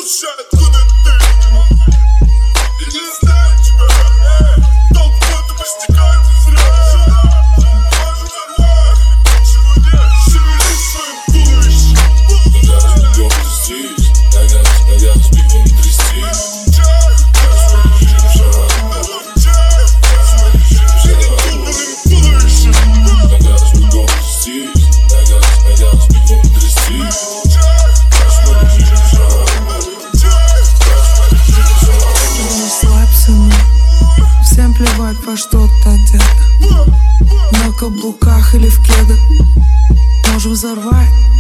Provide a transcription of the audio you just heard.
Слушай, откуда ты? Я не знаю тебя. Толк воду постигает из рая. Даже нормально. Чего нет? Шевели своим туловищем. Когда разбегем ты здесь, я разбегу не трястись. Всем плевать, во что ты одета. На каблуках или в кедах. Можем взорвать